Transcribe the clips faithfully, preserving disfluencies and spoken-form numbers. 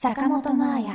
坂本真綾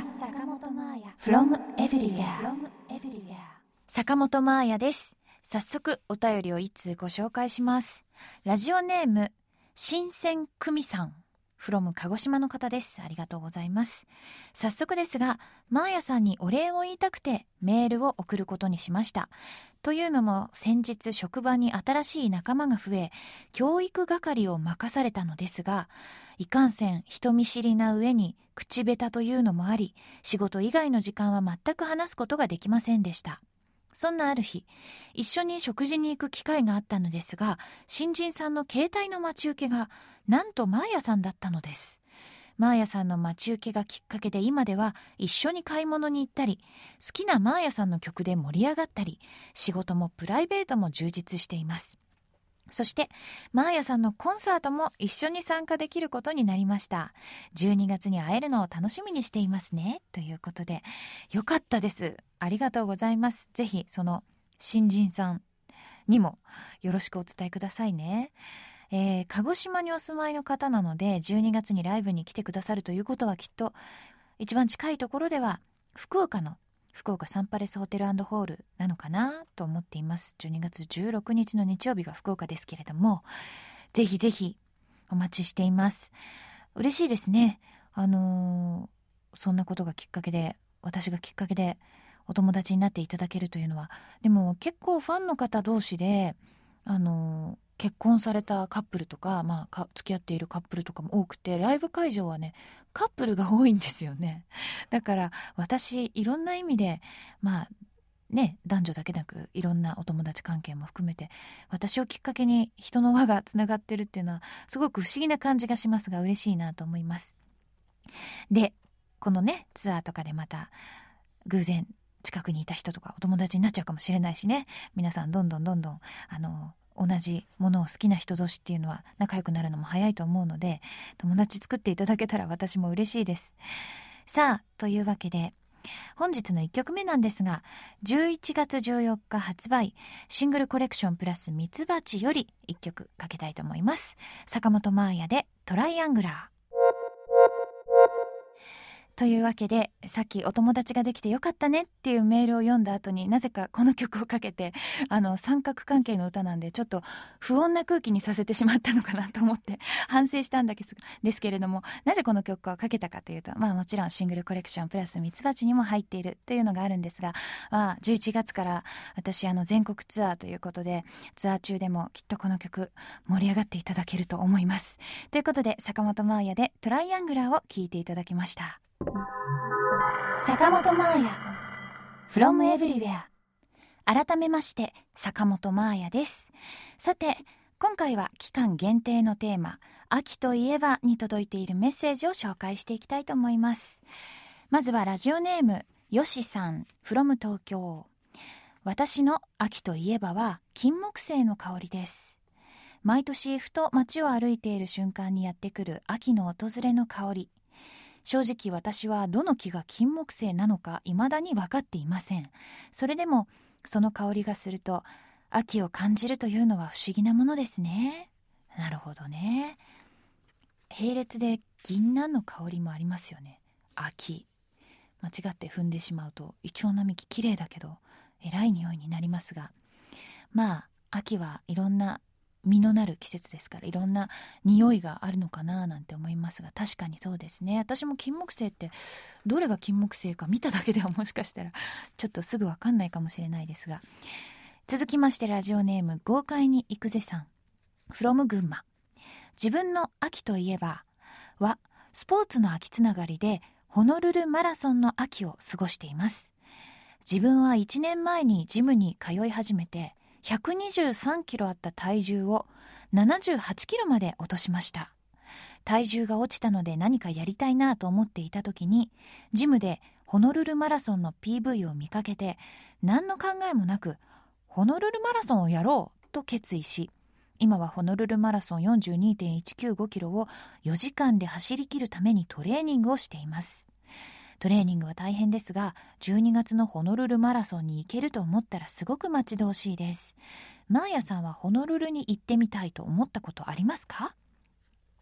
from everywhere。 坂本真綾です。早速お便りを一通ご紹介します。ラジオネーム新鮮久美さん from 鹿児島の方です。ありがとうございます。早速ですが、真綾さんにお礼を言いたくてメールを送ることにしました。というのも、先日職場に新しい仲間が増え、教育係を任されたのですが、いかんせん人見知りな上に口下手というのもあり、仕事以外の時間は全く話すことができませんでした。そんなある日、一緒に食事に行く機会があったのですが、新人さんの携帯の待ち受けがなんと真綾さんだったのです。真綾さんの待ち受けがきっかけで、今では一緒に買い物に行ったり、好きな真綾さんの曲で盛り上がったり、仕事もプライベートも充実しています。そして真綾さんのコンサートも一緒に参加できることになりました。じゅうにがつに会えるのを楽しみにしていますね、ということで、よかったです。ありがとうございます。ぜひその新人さんにもよろしくお伝えくださいね。えー、鹿児島にお住まいの方なので、じゅうにがつにライブに来てくださるということは、きっと一番近いところでは福岡の福岡サンパレスホテル&ホールなのかなと思っています。じゅうにがつじゅうろくにちの日曜日が福岡ですけれども、ぜひぜひお待ちしています。嬉しいですね。あのー、そんなことがきっかけで、私がきっかけでお友達になっていただけるというのは。でも結構ファンの方同士で、あのー結婚されたカップルとか、まあ、か付き合っているカップルとかも多くて、ライブ会場はね、カップルが多いんですよね。だから私、いろんな意味で、まあね、男女だけなくいろんなお友達関係も含めて、私をきっかけに人の輪がつながってるっていうのはすごく不思議な感じがしますが、嬉しいなと思います。で、このね、ツアーとかでまた偶然近くにいた人とかお友達になっちゃうかもしれないしね。皆さんどんどんどんどんあの同じものを好きな人同士っていうのは仲良くなるのも早いと思うので、友達作っていただけたら私も嬉しいです。さあ、というわけで本日のいっきょくめなんですが、じゅういちがつじゅうよっか発売、シングルコレクションプラスミツバチよりいっきょくかけたいと思います。坂本真綾でトライアングラー。というわけで、さっきお友達ができてよかったねっていうメールを読んだ後に、なぜかこの曲をかけて、あの三角関係の歌なんでちょっと不穏な空気にさせてしまったのかなと思って反省したんですけれども、なぜこの曲をかけたかというと、まあもちろんシングルコレクションプラスミツバチにも入っているというのがあるんですが、まあじゅういちがつから私あの全国ツアーということで、ツアー中でもきっとこの曲盛り上がっていただけると思います。ということで、坂本真綾でトライアングラーを聴いていただきました。坂本真綾 from everywhere。 改めまして坂本真綾です。さて、今回は期間限定のテーマ、秋といえばに届いているメッセージを紹介していきたいと思います。まずはラジオネームよしさん from 東京。私の秋といえばは金木犀の香りです。毎年ふと街を歩いている瞬間にやってくる秋の訪れの香り。正直私はどの木が金木犀なのか未だに分かっていません。それでもその香りがすると秋を感じるというのは不思議なものですね。なるほどね。並列で銀杏の香りもありますよね。秋。間違って踏んでしまうとイチョウ並木綺麗だけどえらい匂いになりますが、まあ秋はいろんな実のなる季節ですから、いろんな匂いがあるのかななんて思いますが、確かにそうですね。私も金木犀ってどれが金木犀か見ただけではもしかしたらちょっとすぐ分かんないかもしれないですが、続きましてラジオネーム豪快に行くぜさん from 群馬。自分の秋といえばはスポーツの秋つながりでホノルルマラソンの秋を過ごしています。自分はいちねんまえにジムに通い始めて、ひゃくにじゅうさんキロあった体重をななじゅうはちキロまで落としました。体重が落ちたので何かやりたいなと思っていた時に、ジムでホノルルマラソンの ピーブイ を見かけて、何の考えもなくホノルルマラソンをやろうと決意し、今はホノルルマラソン よんじゅうにてんいちきゅうごキロをよじかんで走り切るためにトレーニングをしています。トレーニングは大変ですが、じゅうにがつのホノルルマラソンに行けると思ったらすごく待ち遠しいです。マーヤさんはホノルルに行ってみたいと思ったことありますか？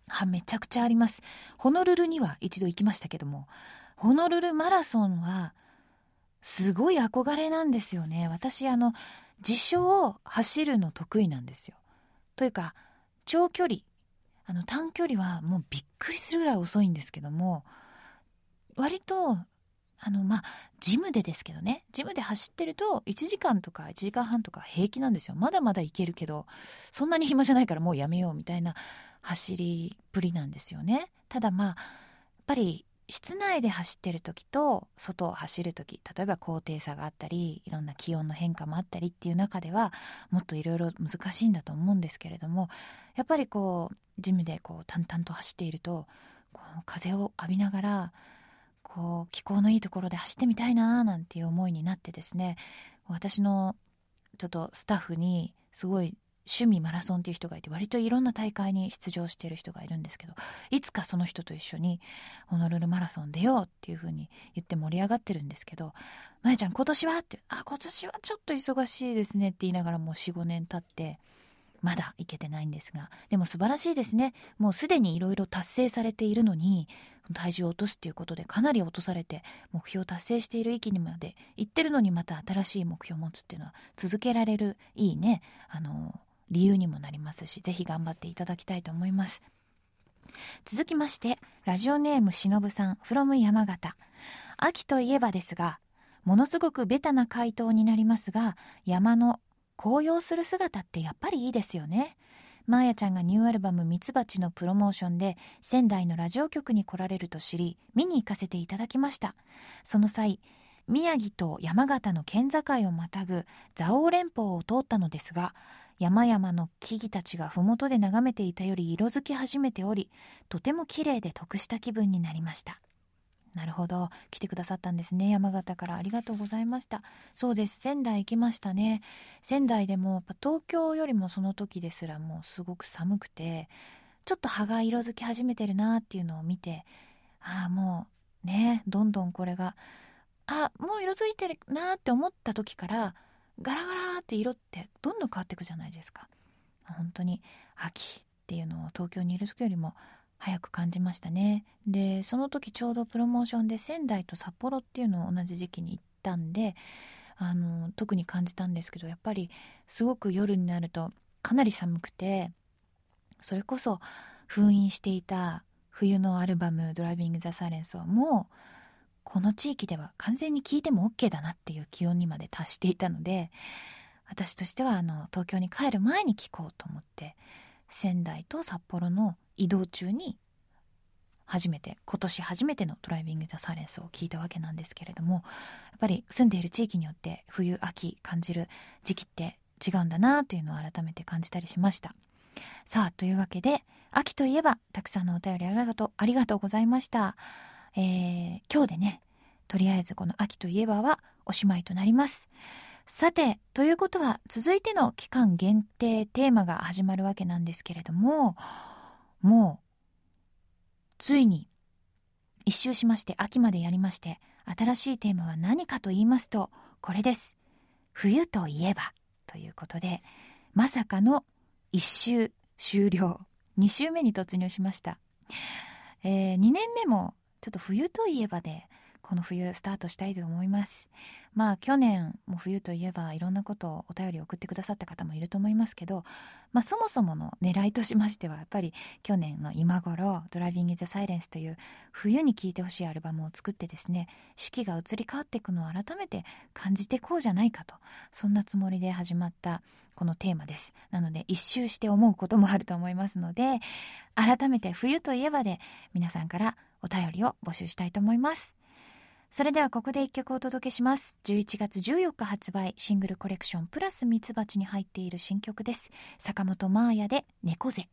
あ、めちゃくちゃあります。ホノルルには一度行きましたけども、ホノルルマラソンはすごい憧れなんですよね。私あの自称走るの得意なんですよ。というか長距離、あの短距離はもうびっくりするぐらい遅いんですけども、割とあのまあジムでですけどね、ジムで走ってるといちじかんとかいちじかんはんとか平気なんですよ。まだまだいけるけどそんなに暇じゃないからもうやめようみたいな走りっぷりなんですよね。ただまあやっぱり室内で走ってる時と外を走る時、例えば高低差があったりいろんな気温の変化もあったりっていう中ではもっといろいろ難しいんだと思うんですけれども、やっぱりこうジムでこう淡々と走っているとこう風を浴びながらこう気候のいいところで走ってみたいななんていう思いになってですね、私のちょっとスタッフにすごい趣味マラソンっていう人がいて、割といろんな大会に出場している人がいるんですけど、いつかその人と一緒にホノルルマラソン出ようっていう風に言って盛り上がってるんですけど、まやちゃん今年はって、あ今年はちょっと忙しいですねって言いながらもう よん,ご 年経ってまだ行けてないんですが、でも素晴らしいですね。もうすでにいろいろ達成されているのに体重を落とすっていうことでかなり落とされて目標を達成している域にまで行ってるのに、また新しい目標を持つっていうのは続けられるいいね、あの理由にもなりますし、ぜひ頑張っていただきたいと思います。続きましてラジオネームしのぶさん from 山形。秋といえばですが、ものすごくベタな回答になりますが、山の紅葉する姿ってやっぱりいいですよね。マーヤちゃんがニューアルバムミツバチのプロモーションで仙台のラジオ局に来られると知り、見に行かせていただきました。その際、宮城と山形の県境をまたぐ蔵王連峰を通ったのですが、山々の木々たちが麓で眺めていたより色づき始めており、とても綺麗で得した気分になりました。なるほど、来てくださったんですね、山形から。ありがとうございました。そうです、仙台行きましたね。仙台でもやっぱ東京よりもその時ですらもうすごく寒くて、ちょっと葉が色づき始めてるなっていうのを見て、ああもうね、どんどんこれがあもう色づいてるなって思った時からガラガラって色ってどんどん変わっていくじゃないですか。本当に秋っていうのを東京にいる時よりも早く感じましたね。でその時ちょうどプロモーションで仙台と札幌っていうのを同じ時期に行ったんで、あの特に感じたんですけど、やっぱりすごく夜になるとかなり寒くて、それこそ封印していた冬のアルバムドライビングザサイレンスはもうこの地域では完全に聴いても OK だなっていう気温にまで達していたので、私としてはあの東京に帰る前に聴こうと思って仙台と札幌の移動中に初めて今年初めてのドライビングザサイレンスを聞いたわけなんですけれども、やっぱり住んでいる地域によって冬秋感じる時期って違うんだなというのを改めて感じたりしました。さあというわけで、秋といえばたくさんのお便りありがとうありがとうございました。えー、今日でね、とりあえずこの秋といえばはおしまいとなります。さて、ということは続いての期間限定テーマが始まるわけなんですけれども、もうついに一周しまして秋までやりまして、新しいテーマは何かと言いますとこれです。冬といえばということで、まさかの一周終了、二周目に突入しました。えー、にねんめもちょっと冬といえばでこの冬スタートしたいと思います。まあ去年も冬といえばいろんなことをお便り送ってくださった方もいると思いますけど、まあそもそもの狙いとしましてはやっぱり去年の今頃ドライビングザサイレンスという冬に聴いてほしいアルバムを作ってですね、四季が移り変わっていくのを改めて感じてこうじゃないかと、そんなつもりで始まったこのテーマです。なので一周して思うこともあると思いますので、改めて冬といえばで皆さんからお便りを募集したいと思います。それではここで一曲お届けします。じゅういちがつじゅうよっか発売、シングルコレクションプラスミツバチに入っている新曲です。坂本真綾で猫背。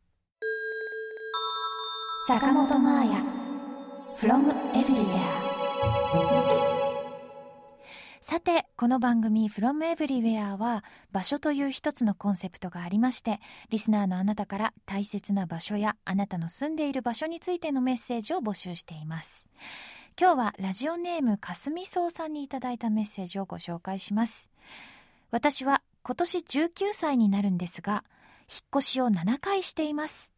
坂本真綾 from everywhere。 さてこの番組 from everywhere は場所という一つのコンセプトがありまして、リスナーのあなたから大切な場所やあなたの住んでいる場所についてのメッセージを募集しています。今日はラジオネームかすみそうさんにいただいたメッセージをご紹介します。私は今年じゅうきゅうさいになるんですが、引っ越しをななかいしています。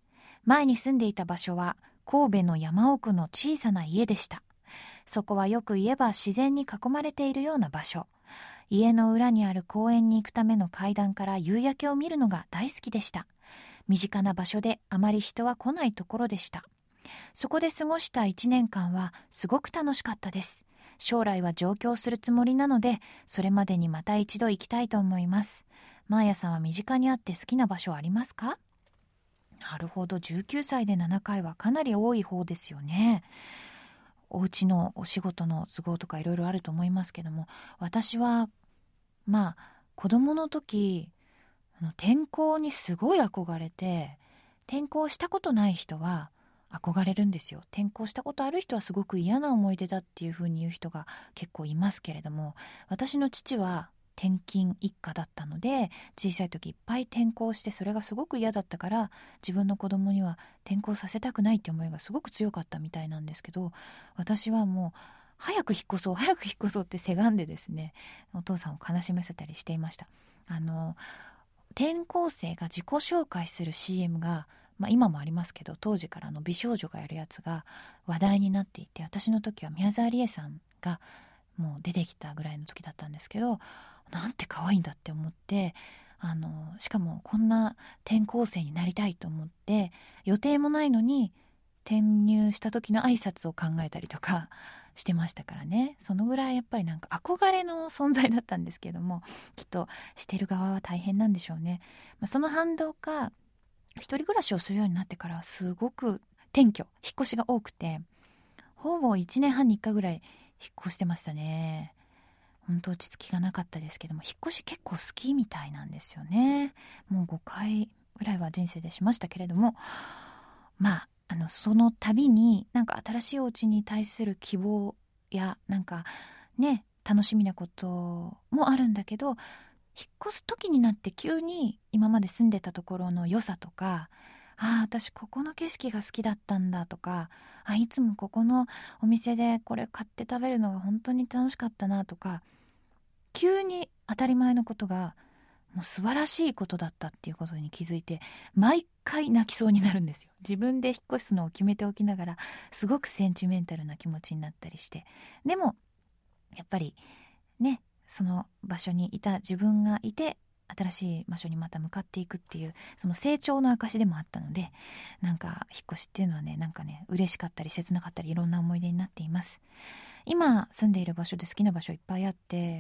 前に住んでいた場所は神戸の山奥の小さな家でした。そこはよく言えば自然に囲まれているような場所。家の裏にある公園に行くための階段から夕焼けを見るのが大好きでした。身近な場所であまり人は来ないところでした。そこで過ごしたいちねんかんはすごく楽しかったです。将来は上京するつもりなので、それまでにまた一度行きたいと思います。マーヤさんは身近にあって好きな場所はありますか？なるほど、じゅうきゅうさいでななかいはかなり多い方ですよね。お家のお仕事の都合とかいろいろあると思いますけども、私はまあ子供の時転校にすごい憧れて、転校したことない人は憧れるんですよ。転校したことある人はすごく嫌な思い出だっていう風に言う人が結構いますけれども、私の父は転勤一家だったので、小さい時いっぱい転校して、それがすごく嫌だったから、自分の子供には転校させたくないって思いがすごく強かったみたいなんですけど、私はもう早く引っ越そう早く引っ越そうってせがんでですね、お父さんを悲しませたりしていました。あの転校生が自己紹介する シーエム が、まあ、今もありますけど、当時からの美少女がやるやつが話題になっていて、私の時は宮沢りえさんがもう出てきたぐらいの時だったんですけど、なんて可愛いんだって思って、あのしかもこんな転校生になりたいと思って、予定もないのに転入した時の挨拶を考えたりとかしてましたからね。そのぐらいやっぱりなんか憧れの存在だったんですけども、きっとしてる側は大変なんでしょうね。まあ、その反動か、一人暮らしをするようになってからすごく転居引っ越しが多くて、ほぼいちねんはんにいっかいぐらい引っ越してましたね。本当落ち着きがなかったですけども、引っ越し結構好きみたいなんですよね。もうごかいぐらいは人生でしましたけれども、まああのその度になんか新しいお家に対する希望やなんかね楽しみなこともあるんだけど、引っ越す時になって急に今まで住んでたところの良さとか、ああ私ここの景色が好きだったんだとか、あいつもここのお店でこれ買って食べるのが本当に楽しかったなとか、急に当たり前のことがもう素晴らしいことだったっていうことに気づいて、毎回泣きそうになるんですよ。自分で引っ越すのを決めておきながらすごくセンチメンタルな気持ちになったりして、でもやっぱりね、その場所にいた自分がいて新しい場所にまた向かっていくっていう、その成長の証でもあったので、なんか引っ越しっていうのはね、なんかね嬉しかったり切なかったりいろんな思い出になっています。今住んでいる場所で好きな場所いっぱいあって、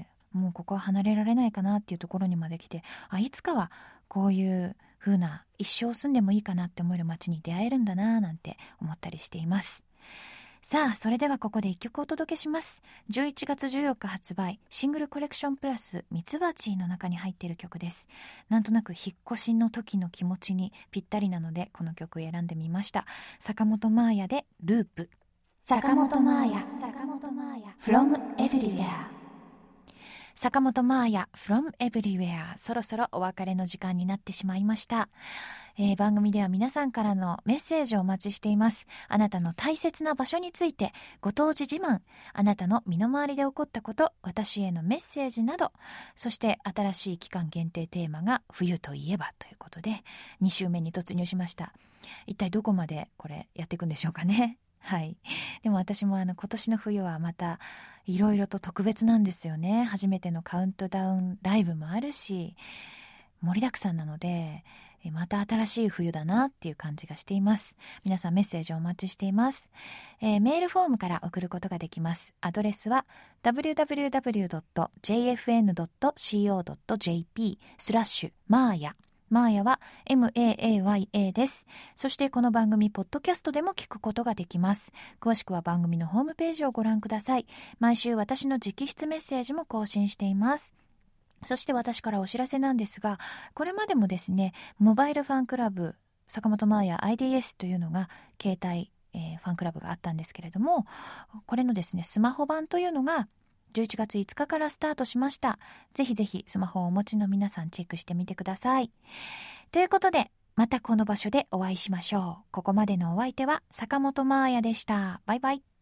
もうここは離れられないかなっていうところにまで来て、あいつかはこういう風な一生住んでもいいかなって思える街に出会えるんだななんて思ったりしています。さあそれではここで一曲お届けします。じゅういちがつじゅうよっか発売、シングルコレクションプラスミツバチの中に入っている曲です。なんとなく引っ越しの時の気持ちにぴったりなのでこの曲を選んでみました。坂本真綾でループ。坂本真綾 from everywhere。 坂本真綾 from everywhere。 そろそろお別れの時間になってしまいました。えー、番組では皆さんからのメッセージをお待ちしています。あなたの大切な場所について、ご当地自慢、あなたの身の回りで起こったこと、私へのメッセージなど、そして新しい期間限定テーマが冬といえばということでに週目に突入しました。一体どこまでこれやっていくんでしょうかね。はい。でも私もあの今年の冬はまたいろいろと特別なんですよね。初めてのカウントダウンライブもあるし、盛りだくさんなので、また新しい冬だなっていう感じがしています。皆さんメッセージをお待ちしています。えー、メールフォームから送ることができます。アドレスは ダブリューダブリューダブリュードットジェイエフエヌドットシーオードットジェーピー スラッシュマーヤ。マーヤは エムエーエーワイエー です。そしてこの番組ポッドキャストでも聞くことができます。詳しくは番組のホームページをご覧ください。毎週私の直筆メッセージも更新しています。そして私からお知らせなんですが、これまでもですね、モバイルファンクラブ坂本真綾 アイディーエス というのが携帯、えー、ファンクラブがあったんですけれども、これのですねスマホ版というのがじゅういちがついつかからスタートしました。ぜひぜひスマホをお持ちの皆さんチェックしてみてください。ということでまたこの場所でお会いしましょう。ここまでのお相手は坂本真綾でした。バイバイ。